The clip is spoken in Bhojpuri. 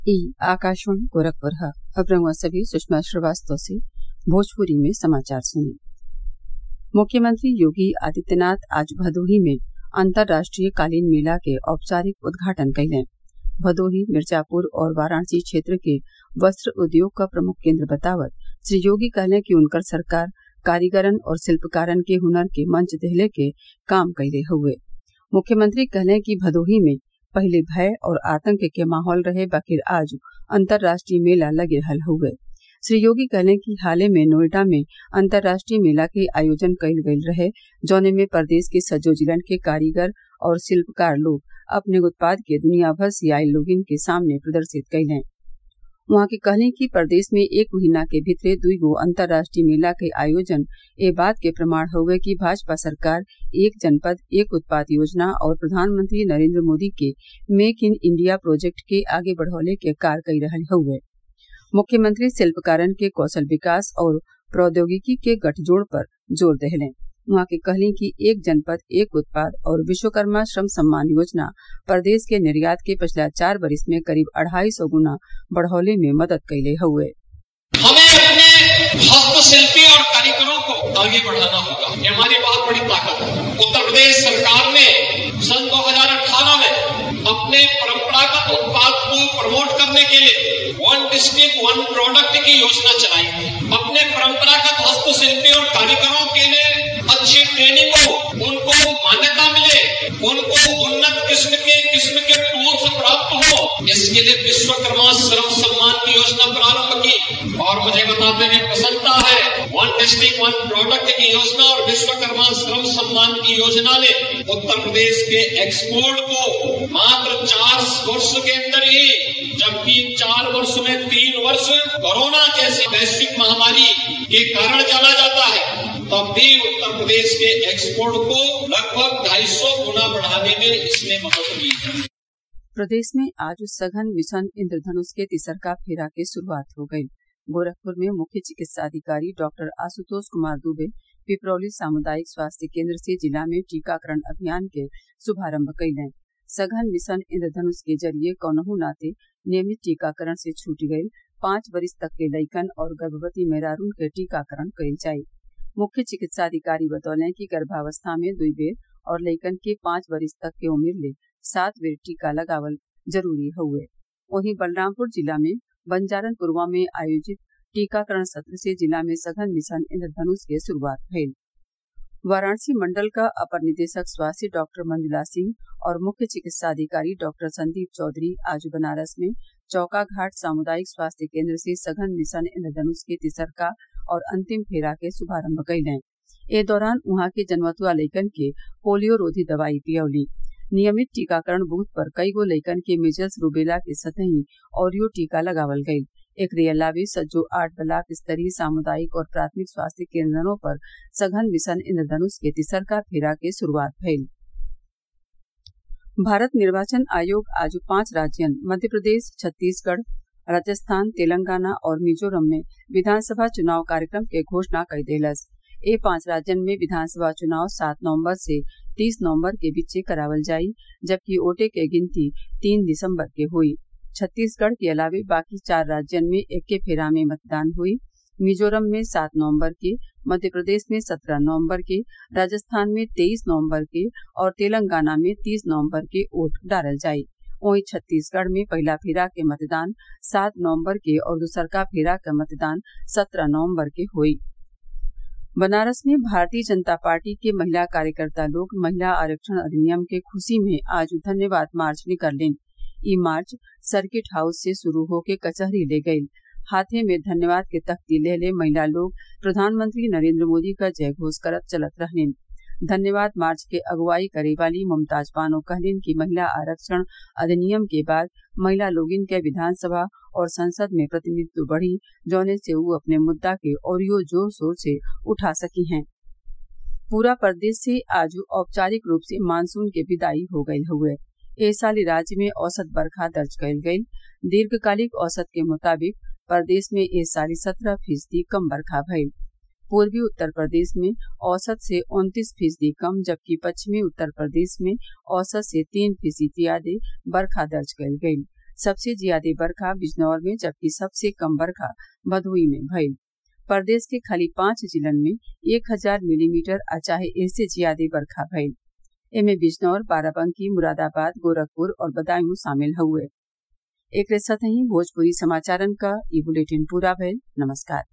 आकाशवाणी गोरखपुर है। अब रहुआ सभी सुषमा श्रीवास्तव से भोजपुरी में समाचार सुनिए। मुख्यमंत्री योगी आदित्यनाथ आज भदोही में अंतर्राष्ट्रीय कालीन मेला के औपचारिक उद्घाटन कइलें। भदोही, मिर्जापुर और वाराणसी क्षेत्र के वस्त्र उद्योग का प्रमुख केंद्र बतावत श्री योगी कहलें कि उनकर सरकार कारीगरन और शिल्पकारन के हुनर के मंच देहले के काम कइले हउवे। मुख्यमंत्री कहलें कि भदोही में पहिले भय और आतंक के माहौल रहे, बाकिर आज अंतर्राष्ट्रीय मेला लगे रहल हउवे। श्री योगी कहलें कि हाले में नोएडा में अंतर्राष्ट्रीय मेला के आयोजन कइल गइल रहे, जौने में प्रदेश के सज्जो जिलन के कारीगर और शिल्पकार लोग अपने उत्पाद के दुनिया भर से आयल लोगिन के सामने प्रदर्शित कइलें। उहाँ के कहलें कि प्रदेश में 1 महीना के भीतरे 2 गो अंतर्राष्ट्रीय मेला के आयोजन ए बात के प्रमाण हउवे कि भाजपा सरकार एक जनपद एक उत्पाद योजना और प्रधानमंत्री नरेंद्र मोदी के मेक इन इंडिया प्रोजेक्ट के आगे बढ़ौले के कार्य कई रहल हउवे। मुख्यमंत्री शिल्पकारन के कौशल विकास और प्रौद्योगिकी के गठजोड़ पर जोर देहलें। उहाँ के कहलीं कि एक जनपद एक उत्पाद और विश्वकर्मा श्रम सम्मान योजना प्रदेश के निर्यात के पिछला 4 वर्ष में करीब 250 गुना बढ़ौले में मदद कइले हउवे। हमें अपने हस्तशिल्पी और कारीगरों को आगे बढ़ाना होगा, ये हमारी बहुत बड़ी ताकत है। उत्तर प्रदेश सरकार ने सन 2018 में अपने परंपरागत उत्पाद को प्रमोट करने के लिए 1 डिस्ट्रिक्ट 1 प्रोडक्ट की योजना चलाई। अपने परंपरागत हस्तशिल्पी और कारीगरों के लिए अच्छी ट्रेनिंग हो, उनको मान्यता मिले, उनको उन्नत किस्म के टूल्स प्राप्त हो, इसके लिए विश्वकर्मा श्रम सम्मान की योजना प्रारंभ की। और मुझे बताते हुए प्रसन्नता है, 1 डिस्ट्रिक्ट 1 प्रोडक्ट की योजना और विश्वकर्मा श्रम सम्मान की योजना ने उत्तर प्रदेश के एक्सपोर्ट को मात्र 4 वर्ष के अंदर ही, जबकि 4 वर्ष में 3 वर्ष कोरोना जैसी वैश्विक महामारी के कारण जाना जाता है, तब भी उत्तर प्रदेश के एक्सपोर्ट को लगभग 250 गुना बढ़ाने में इसने मदद की है। प्रदेश में आज सघन मिशन इंद्रधनुष के तिसरका फेरा की शुरुआत हो गई। गोरखपुर में मुख्य चिकित्सा अधिकारी डॉक्टर आशुतोष कुमार दुबे पिपरौली सामुदायिक स्वास्थ्य केंद्र से जिला में टीकाकरण अभियान के शुभारंभ कइलें। सघन मिशन इंद्रधनुष के जरिए कौनहू नाते नियमित टीकाकरण से छूट गई 5 वर्ष तक के लइकन और गर्भवती मेहरारून के टीकाकरण कइल जाये। मुख्य चिकित्सा अधिकारी बतौलें कि गर्भावस्था में 2 बेर और लइकन के 5 वर्ष तक के उम्र ले 7 बेर टीका लगावल जरूरी हउवे। वहीं बलरामपुर जिला में बंजारनपुरवा में आयोजित टीकाकरण सत्र से जिला में सघन मिशन इंद्रधनुष के शुरुआत भइल। वाराणसी मंडल का अपर निदेशक स्वास्थ्य डॉक्टर मंजुला सिंह और मुख्य चिकित्सा अधिकारी डॉक्टर संदीप चौधरी आज बनारस में चौका घाट सामुदायिक स्वास्थ्य केंद्र से सघन मिशन इंद्रधनुष के तिसरका और अंतिम फेरा के शुभारंभ कइलें। ए दौरान उहाँ के जन्मतुआ लइकन के पोलियो रोधी दवाई पियौली। नियमित टीकाकरण बूथ पर कई गो लइकन के मिजल्स रूबेला के सतही ओरियो टीका लगावल गयी। एकरे अलावे सज्जो 8 ब्लॉक स्तरीय सामुदायिक और प्राथमिक स्वास्थ्य केंद्रों पर सघन मिशन इंद्रधनुष के तिसरका फेरा के शुरुआत भइल। भारत निर्वाचन आयोग आज 5 राज्यन मध्य प्रदेश, छत्तीसगढ़, राजस्थान, तेलंगाना और मिजोरम में विधानसभा चुनाव कार्यक्रम के घोषणा कई देलस। ए 5 राज्यन में विधानसभा चुनाव 7 नवंबर से 30 नवंबर के बीचे करावल जाई, जबकि वोटे के गिनती 3 दिसंबर के हुई। छत्तीसगढ़ के अलावे बाकी 4 राज्यन में एके फेरा में मतदान हुई। मिजोरम में 7 नवंबर के, मध्य प्रदेश में 17 नवंबर के, राजस्थान में 23 नवंबर के और तेलंगाना में 30 नवंबर के वोट डालल जाई। वहीं छत्तीसगढ़ में पहला फेरा के मतदान 7 नवंबर के और दूसरका फेरा का मतदान 17 नवंबर के हुई। बनारस में भारतीय जनता पार्टी के महिला कार्यकर्ता लोग महिला आरक्षण अधिनियम के खुशी में आज धन्यवाद मार्च निकालें। ई मार्च सर्किट हाउस से शुरू होके कचहरी ले गयी। हाथे में धन्यवाद के तख्ती ले महिला लोग प्रधानमंत्री नरेंद्र मोदी का जय घोष करत चलत रहलीन। धन्यवाद मार्च के अगुवाई करे वाली मुमताज बानो कहलीन कि महिला आरक्षण अधिनियम के बाद महिला लोगिन के विधानसभा और संसद में प्रतिनिधित्व बढ़ी, जौने से वो अपने मुद्दा के ओरियो जोर शोर से उठा सकी हैं। पूरा प्रदेश से आज औपचारिक रूप से मानसून के विदाई हो गयी हुए। ए साल राज्य में औसत बरखा दर्ज कयल गयी। दीर्घकालिक औसत के मुताबिक प्रदेश में ए साल 17% कम बरखा भइल। पूर्वी उत्तर प्रदेश में औसत से 29% कम, जबकि पश्चिमी उत्तर प्रदेश में औसत से 3% ज्यादा बरखा दर्ज कयल गयी। सबसे ज्यादा बरखा बिजनौर में जबकि सबसे कम बरखा भदोही में भइल। प्रदेश के खाली 5 जिलन में 1000 मिलीमीटर चाहे इससे ज्यादा बरखा भइल। एमे बिजनौर, बाराबंकी, मुरादाबाद, गोरखपुर और बदायूं शामिल हुए। एक साथ ही भोजपुरी समाचारन का ये बुलेटिन पूरा भइल। नमस्कार।